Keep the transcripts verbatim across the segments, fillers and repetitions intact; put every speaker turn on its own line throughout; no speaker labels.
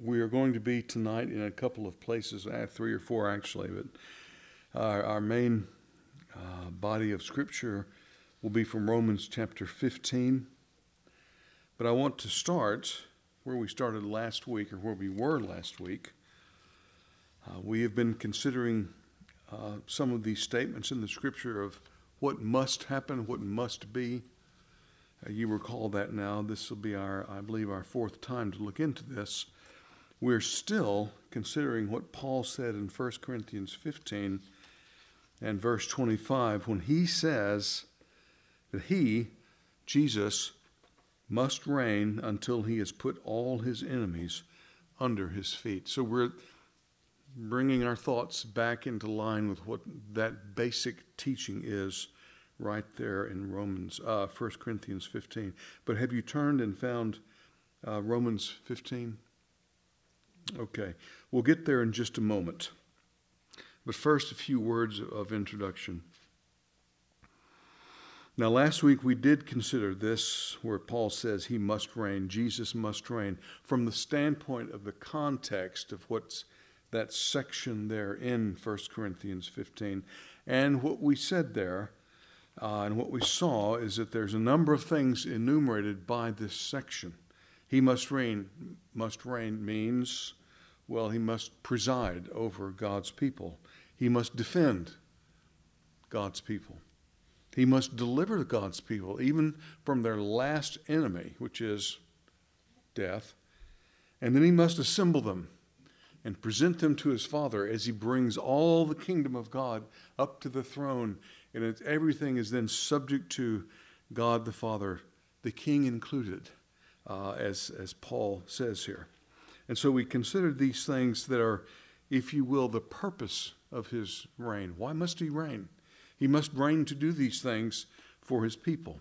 we are going to be tonight in a couple of places, uh, three or four actually, but our, our main uh, body of Scripture will be from Romans chapter fifteen. But I want to start where we started last week, or where we were last week. Uh, we have been considering uh, some of these statements in the Scripture of what must happen, what must be. Uh, you recall that now. This will be our, I believe, our fourth time to look into this. We're still considering what Paul said in First Corinthians fifteen and verse twenty-five when he says that he, Jesus, must reign until he has put all his enemies under his feet. So we're bringing our thoughts back into line with what that basic teaching is right there in Romans, uh, First Corinthians fifteen. But have you turned and found uh, Romans fifteen? Okay, we'll get there in just a moment. But first, a few words of introduction. Now, last week we did consider this, where Paul says he must reign, Jesus must reign, from the standpoint of the context of what's that section there in First Corinthians fifteen. And what we said there, uh, and what we saw, is that there's a number of things enumerated by this section. He must reign. Must reign means, well, he must preside over God's people. He must defend God's people. He must deliver God's people, even from their last enemy, which is death. And then he must assemble them and present them to his Father as he brings all the kingdom of God up to the throne. And it's, everything is then subject to God the Father, the King included, uh, as, as Paul says here. And so we considered these things that are, if you will, the purpose of his reign. Why must he reign? He must reign to do these things for his people.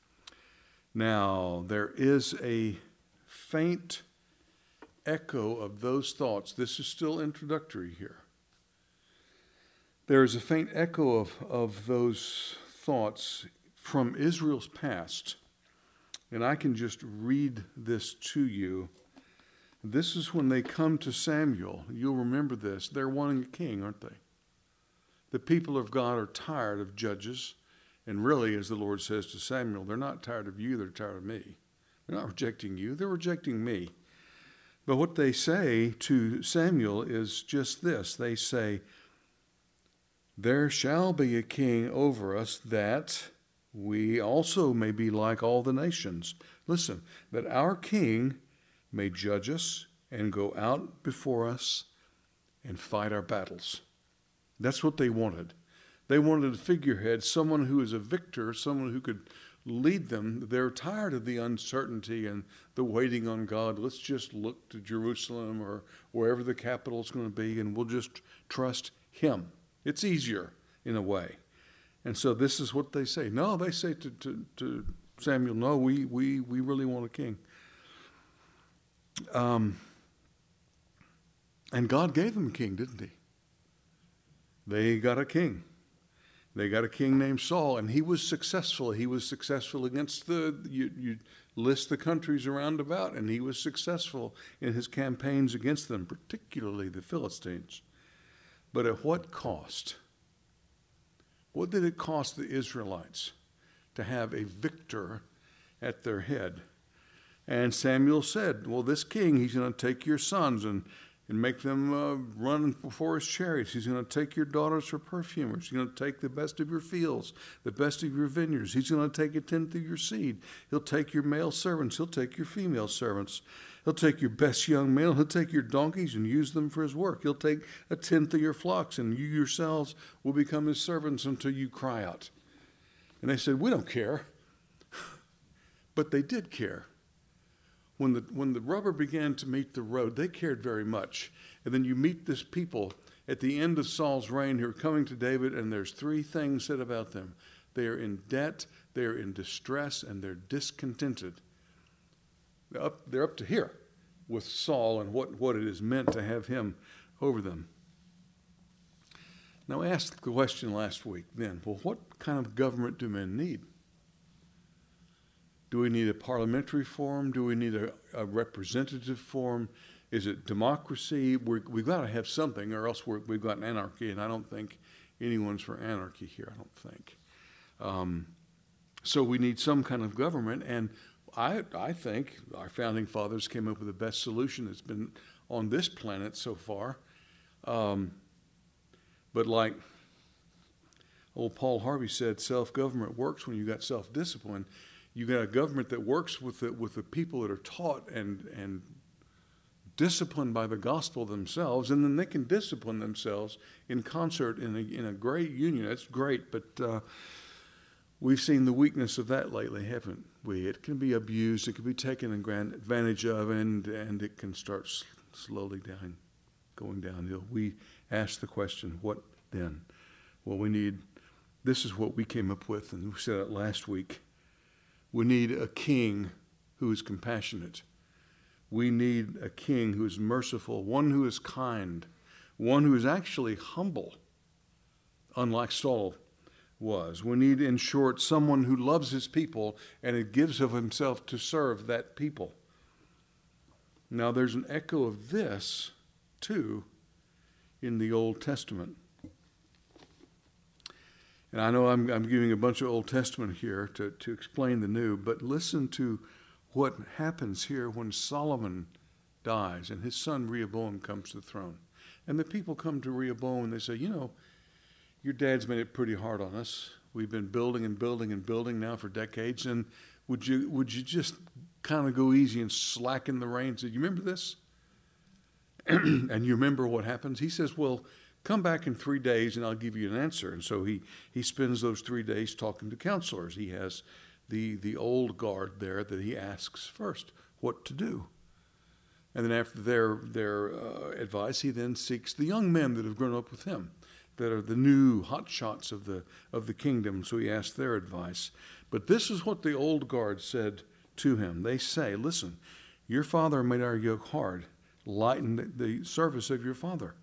Now, there is a faint echo of those thoughts. This is still introductory here. There is a faint echo of, of those thoughts from Israel's past. And I can just read this to you. This is when they come to Samuel. You'll remember this. They're wanting a king, aren't they? The people of God are tired of judges. And really, as the Lord says to Samuel, they're not tired of you, they're tired of me. They're not rejecting you, they're rejecting me. But what they say to Samuel is just this. They say, there shall be a king over us, that we also may be like all the nations. Listen, that our king may judge us and go out before us and fight our battles. That's what they wanted. They wanted a figurehead, someone who is a victor, someone who could lead them. They're tired of the uncertainty and the waiting on God. Let's just look to Jerusalem or wherever the capital is going to be, and we'll just trust him. It's easier in a way. And so this is what they say. No, they say to, to, to Samuel, no, we, we, we really want a king. Um, and God gave them a king, didn't he? They got a king. They got a king named Saul, and he was successful. He was successful against the, you, you list the countries around about, and he was successful in his campaigns against them, particularly the Philistines. But at what cost? What did it cost the Israelites to have a victor at their head? And Samuel said, well, this king, he's going to take your sons and, and make them uh, run before his chariots. He's going to take your daughters for perfumers. He's going to take the best of your fields, the best of your vineyards. He's going to take a tenth of your seed. He'll take your male servants. He'll take your female servants. He'll take your best young male. He'll take your donkeys and use them for his work. He'll take a tenth of your flocks, and you yourselves will become his servants until you cry out. And they said, we don't care. But they did care. When the, when the rubber began to meet the road, they cared very much. And then you meet this people at the end of Saul's reign who are coming to David, and there's three things said about them. They are in debt, they are in distress, and they're discontented. They're up, they're up to here with Saul and what, what it is meant to have him over them. Now, I asked the question last week then, well, what kind of government do men need? Do we need a parliamentary form? Do we need a, a representative form? Is it democracy? We're, we've got to have something, or else we're, we've got anarchy, and I don't think anyone's for anarchy here, I don't think. Um, so we need some kind of government, and I, I think our founding fathers came up with the best solution that's been on this planet so far. Um, but like old Paul Harvey said, self-government works when you got self-discipline. You got a government that works with the, with the people that are taught and, and disciplined by the gospel themselves, and then they can discipline themselves in concert in a, in a great union. That's great, but uh, we've seen the weakness of that lately, haven't we? It can be abused, it can be taken advantage of, and, and it can start s- slowly down, going downhill. We ask the question, what then? Well, we need, this is what we came up with, and we said it last week. We need a king who is compassionate. We need a king who is merciful, one who is kind, one who is actually humble, unlike Saul was. We need, in short, someone who loves his people and it gives of himself to serve that people. Now, there's an echo of this, too, in the Old Testament. And I know I'm, I'm giving a bunch of Old Testament here to, to explain the New, but listen to what happens here when Solomon dies and his son Rehoboam comes to the throne. And the people come to Rehoboam and they say, you know, your dad's made it pretty hard on us. We've been building and building and building now for decades, and would you would you just kind of go easy and slacken the reins? Do you remember this? And you remember what happens? He says, well, come back in three days and I'll give you an answer. And so he, he spends those three days talking to counselors. He has the, the old guard there that he asks first what to do. And then after their, their uh, advice, he then seeks the young men that have grown up with him, that are the new hotshots of the, of the kingdom. So he asks their advice. But this is what the old guard said to him. They say, listen, your father made our yoke hard. Lighten the, the service of your father.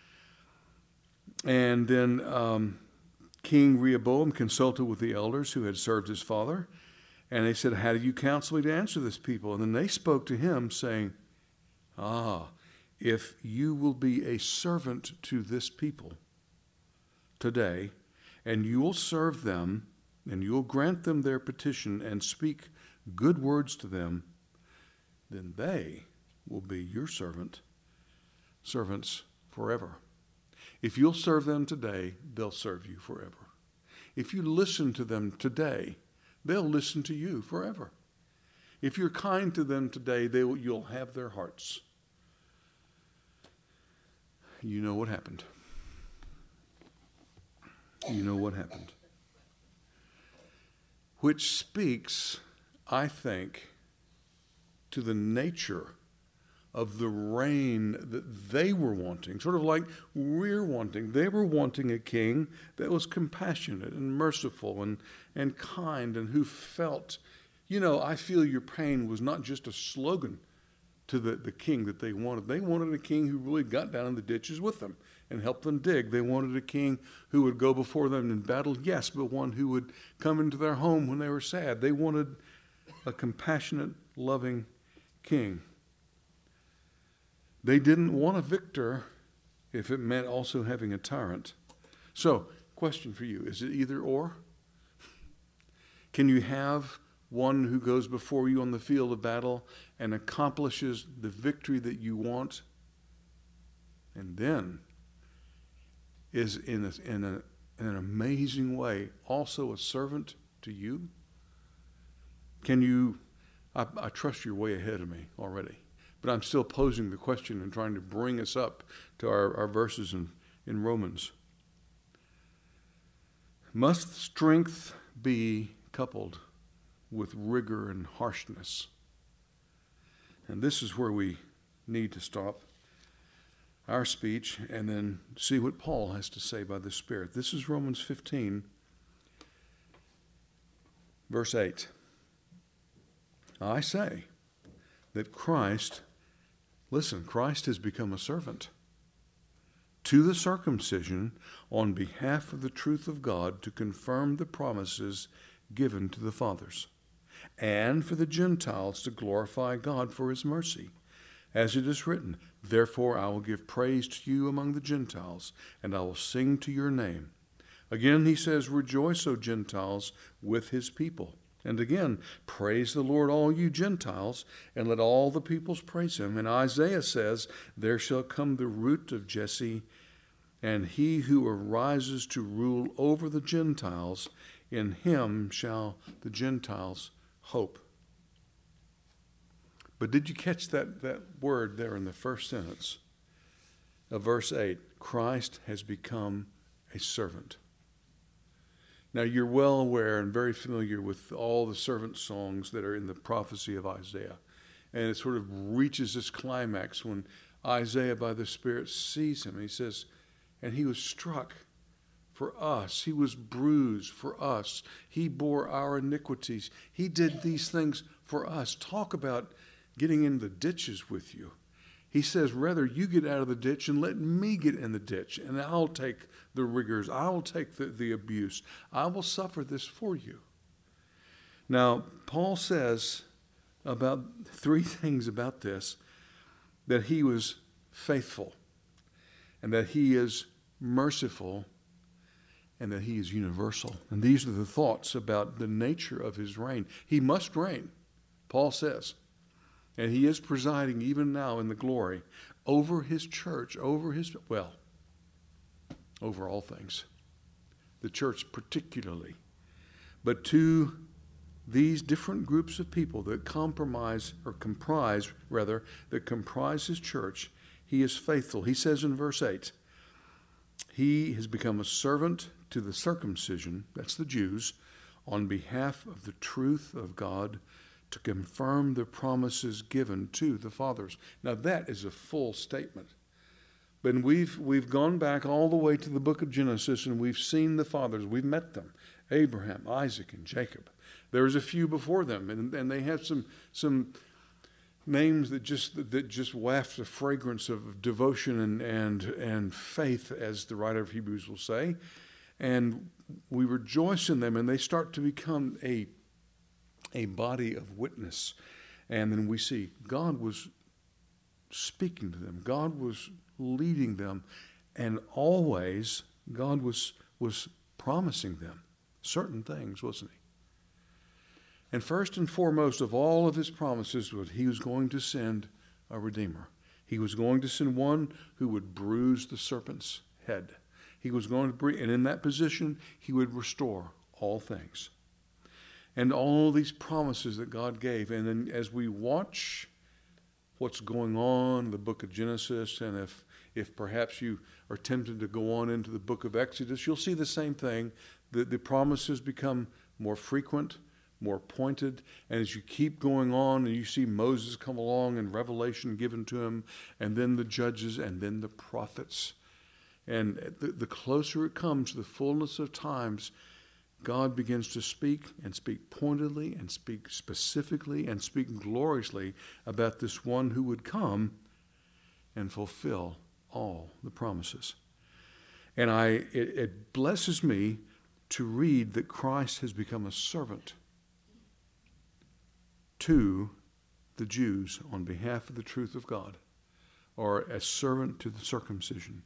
And then um, King Rehoboam consulted with the elders who had served his father, and they said, how do you counsel me to answer this people? And then they spoke to him, saying, ah, if you will be a servant to this people today, and you will serve them, and you will grant them their petition and speak good words to them, then they will be your servant, servants forever. If you'll serve them today, they'll serve you forever. If you listen to them today, they'll listen to you forever. If you're kind to them today, they will, you'll have their hearts. You know what happened. You know what happened. Which speaks, I think, to the nature of the reign that they were wanting, sort of like we're wanting. They were wanting a king that was compassionate and merciful and, and kind and who felt, you know, I feel your pain was not just a slogan to the, the king that they wanted. They wanted a king who really got down in the ditches with them and helped them dig. They wanted a king who would go before them in battle, yes, but one who would come into their home when they were sad. They wanted a compassionate, loving king. They didn't want a victor if it meant also having a tyrant. So, question for you, is it either or? Can you have one who goes before you on the field of battle and accomplishes the victory that you want, and then is in, a, in, a, in an amazing way also a servant to you? Can you, I, I trust you're way ahead of me already, but I'm still posing the question and trying to bring us up to our, our verses in, in Romans. Must strength be coupled with rigor and harshness? And this is where we need to stop our speech and then see what Paul has to say by the Spirit. This is Romans fifteen, verse eight. I say that Christ, listen, Christ has become a servant to the circumcision on behalf of the truth of God to confirm the promises given to the fathers, and for the Gentiles to glorify God for his mercy. As it is written, therefore I will give praise to you among the Gentiles, and I will sing to your name. Again he says, rejoice, O Gentiles, with his people. And again, praise the Lord, all you Gentiles, and let all the peoples praise him. And Isaiah says, there shall come the root of Jesse, and he who arises to rule over the Gentiles, in him shall the Gentiles hope. But did you catch that, that word there in the first sentence of verse eight? Christ has become a servant. Now, you're well aware and very familiar with all the servant songs that are in the prophecy of Isaiah. And it sort of reaches this climax when Isaiah, by the Spirit, sees him. He says, and he was struck for us. He was bruised for us. He bore our iniquities. He did these things for us. Talk about getting in the ditches with you. He says, rather you get out of the ditch and let me get in the ditch, and I'll take the rigors. I will take the, the abuse. I will suffer this for you. Now, Paul says about three things about this, that he was faithful, and that he is merciful, and that he is universal. And these are the thoughts about the nature of his reign. He must reign, Paul says. And he is presiding even now in the glory over his church, over his, well, over all things. The church particularly. But to these different groups of people that compromise, or comprise, rather, that comprise his church, he is faithful. He says in verse eight, he has become a servant to the circumcision, that's the Jews, on behalf of the truth of God, to confirm the promises given to the fathers. Now that is a full statement. But we've we've gone back all the way to the book of Genesis, and we've seen the fathers. We've met them. Abraham, Isaac, and Jacob. There was a few before them, and, and they have some some names that just that just waft a fragrance of devotion and and and faith, as the writer of Hebrews will say. And we rejoice in them, and they start to become a a body of witness. And then we see God was speaking to them. God was leading them. And always God was, was promising them certain things, wasn't he? And first and foremost of all of his promises was he was going to send a Redeemer. He was going to send one who would bruise the serpent's head. He was going to bring, and in that position, he would restore all things. And all these promises that God gave. And then as we watch what's going on in the book of Genesis, and if, if perhaps you are tempted to go on into the book of Exodus, you'll see the same thing. The, the promises become more frequent, more pointed. And as you keep going on and you see Moses come along and revelation given to him, and then the judges, and then the prophets. And the, the closer it comes to the fullness of times, God begins to speak, and speak pointedly, and speak specifically, and speak gloriously about this one who would come and fulfill all the promises. And I, it, it blesses me to read that Christ has become a servant to the Jews on behalf of the truth of God, or a servant to the circumcision.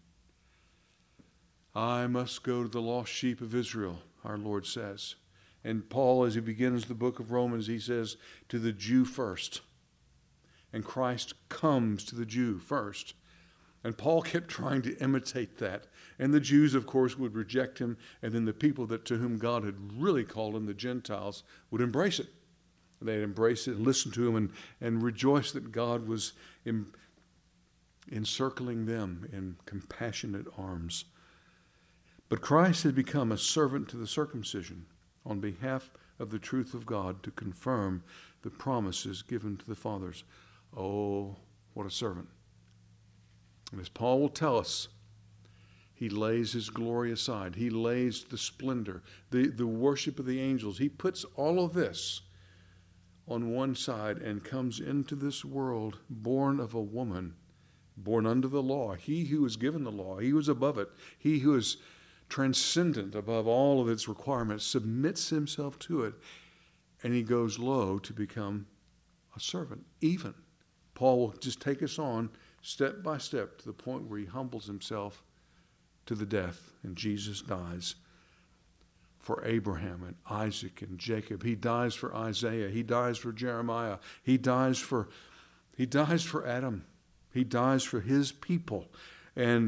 I must go to the lost sheep of Israel, our Lord says. And Paul, as he begins the book of Romans, he says, to the Jew first. And Christ comes to the Jew first. And Paul kept trying to imitate that. And the Jews, of course, would reject him. And then the people that to whom God had really called him, the Gentiles, would embrace it. They'd embrace it and listen to him and, and rejoice that God was in, encircling them in compassionate arms. But Christ had become a servant to the circumcision on behalf of the truth of God, to confirm the promises given to the fathers. Oh, what a servant. And as Paul will tell us, he lays his glory aside. He lays the splendor, the, the worship of the angels. He puts all of this on one side and comes into this world born of a woman, born under the law. He who was given the law, he was above it. He who is transcendent above all of its requirements, submits himself to it, and he goes low to become a servant, even Paul will just take us on step by step to the point where he humbles himself to the death, and Jesus dies for Abraham and Isaac and Jacob. He dies for Isaiah. He dies for Jeremiah. He dies for, he dies for Adam. He dies for his people and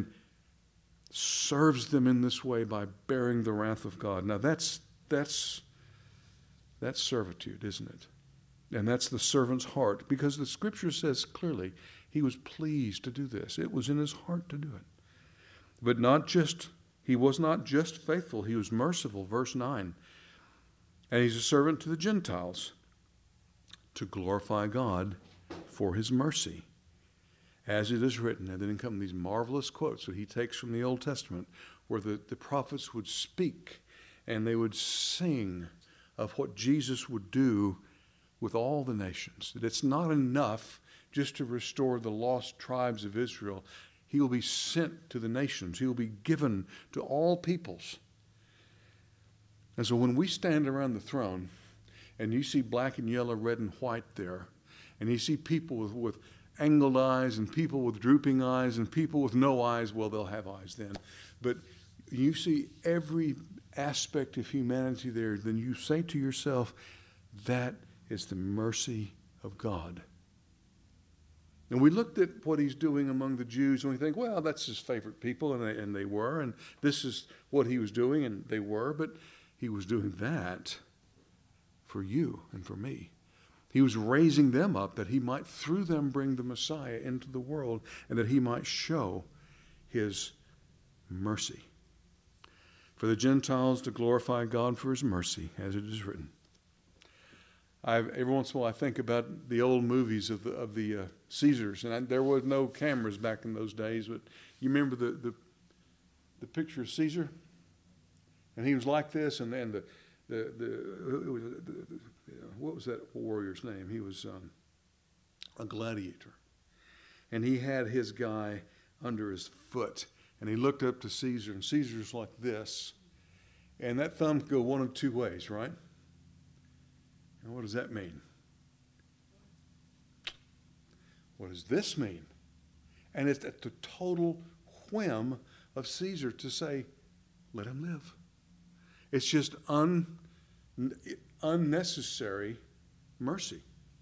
serves them in this way by bearing the wrath of God. Now that's that's that's servitude, isn't it? And that's the servant's heart, because the Scripture says clearly he was pleased to do this. It was in his heart to do it. But not just, he was not just faithful, he was merciful, verse nine. And he's a servant to the Gentiles to glorify God for his mercy, as it is written. And then come these marvelous quotes that he takes from the Old Testament, where the, the prophets would speak and they would sing of what Jesus would do with all the nations. That it's not enough just to restore the lost tribes of Israel. He will be sent to the nations. He will be given to all peoples. And so when we stand around the throne and you see black and yellow, red and white there, and you see people with, with angled eyes and people with drooping eyes and people with no eyes, well, they'll have eyes then. But you see every aspect of humanity there, then you say to yourself, that is the mercy of God. And we looked at what he's doing among the Jews, and we think, well, that's his favorite people, and they, and they were, and this is what he was doing, and they were, but he was doing that for you and for me. He was raising them up that he might, through them, bring the Messiah into the world, and that he might show his mercy. For the Gentiles to glorify God for his mercy, as it is written. I've, every once in a while I think about the old movies of the, of the uh, Caesars, and I, there was no cameras back in those days, but you remember the, the, the picture of Caesar? And he was like this, and, and the, the, the, it was, the, the what was that warrior's name? He was um, a gladiator. And he had his guy under his foot, and he looked up to Caesar, and Caesar's like this. And that thumb could go one of two ways, right? And what does that mean? What does this mean? And it's at the total whim of Caesar to say, let him live. It's just un, unnecessary mercy.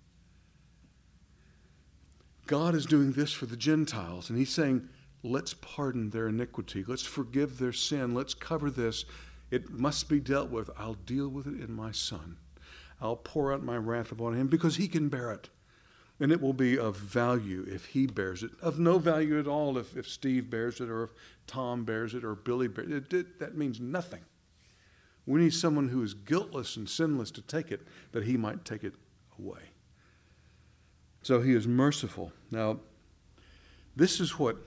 God is doing this for the Gentiles, and he's saying, let's pardon their iniquity. Let's forgive their sin. Let's cover this. It must be dealt with. I'll deal with it in my Son. I'll pour out my wrath upon him because he can bear it. And it will be of value if he bears it. Of no value at all if, if Steve bears it, or if Tom bears it, or Billy bears it. It, it. That means nothing. We need someone who is guiltless and sinless to take it, that he might take it away. So he is merciful. Now, this is what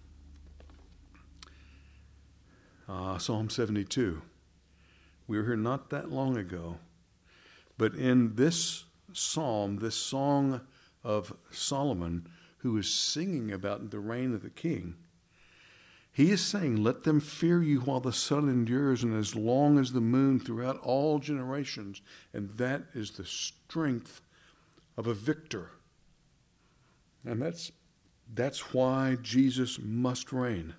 uh, Psalm seventy-two. We were here not that long ago. But in this psalm, this song of Solomon, who is singing about the reign of the king, he is saying, let them fear you while the sun endures, and as long as the moon throughout all generations. And that is the strength of a victor. And that's, that's why Jesus must reign.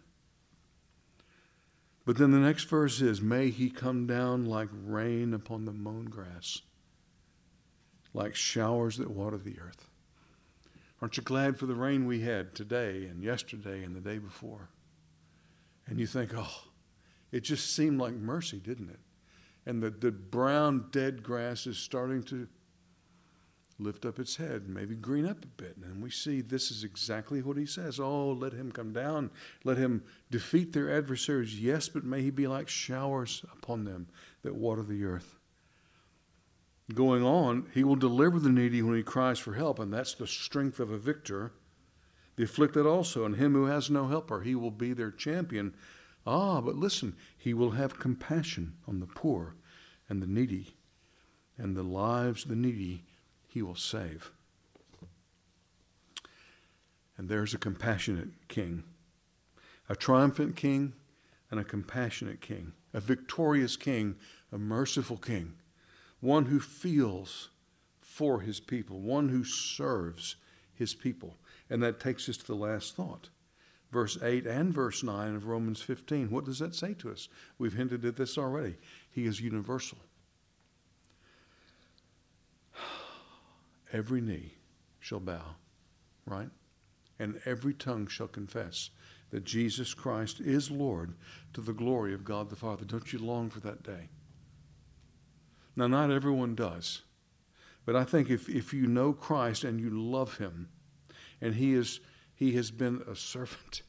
But then the next verse is, may he come down like rain upon the mown grass, like showers that water the earth. Aren't you glad for the rain we had today and yesterday and the day before? And you think, oh, it just seemed like mercy, didn't it? And the, the brown dead grass is starting to lift up its head, maybe green up a bit. And we see this is exactly what he says. Oh, let him come down. Let him defeat their adversaries. Yes, but may he be like showers upon them that water the earth. Going on, he will deliver the needy when he cries for help, and that's the strength of a victor. The afflicted also, and him who has no helper, he will be their champion. Ah, but listen, he will have compassion on the poor and the needy, and the lives of the needy he will save. And there's a compassionate king, a triumphant king and a compassionate king, a victorious king, a merciful king. One who feels for his people, one who serves his people. And that takes us to the last thought. Verse eight and verse nine of Romans fifteen. What does that say to us? We've hinted at this already. He is universal. Every knee shall bow, right? And every tongue shall confess that Jesus Christ is Lord, to the glory of God the Father. Don't you long for that day? Now, not everyone does. But I think if, if you know Christ and you love him, and he is he has been a servant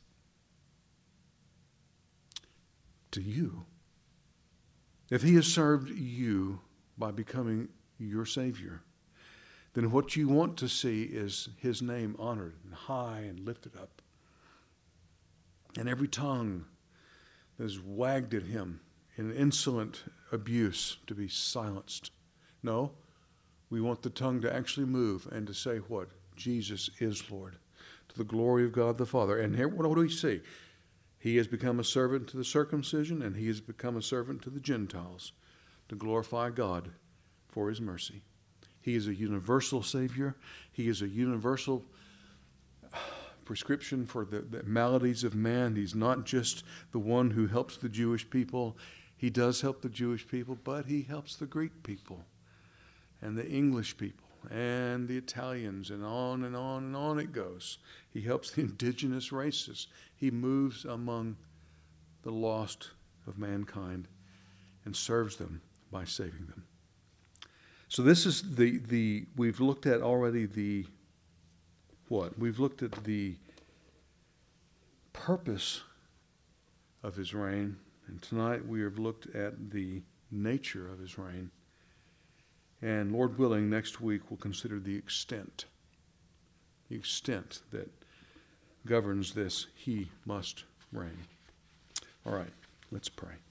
to you, if he has served you by becoming your Savior, then what you want to see is his name honored and high and lifted up. And every tongue that is wagged at him in insolent abuse to be silenced. No, we want the tongue to actually move and to say what? Jesus is Lord, to the glory of God the Father. And here, what do we see? He has become a servant to the circumcision, and he has become a servant to the Gentiles, to glorify God for his mercy. He is a universal Savior. He is a universal prescription for the, the maladies of man. He's not just the one who helps the Jewish people. He does help the Jewish people, but he helps the Greek people and the English people and the Italians, and on and on and on it goes. He helps the indigenous races. He moves among the lost of mankind and serves them by saving them. So this is the, the we've looked at already the, what? We've looked at the purpose of his reign, and tonight we have looked at the nature of his reign. And Lord willing, next week we'll consider the extent, the extent that governs this he must reign. All right, let's pray.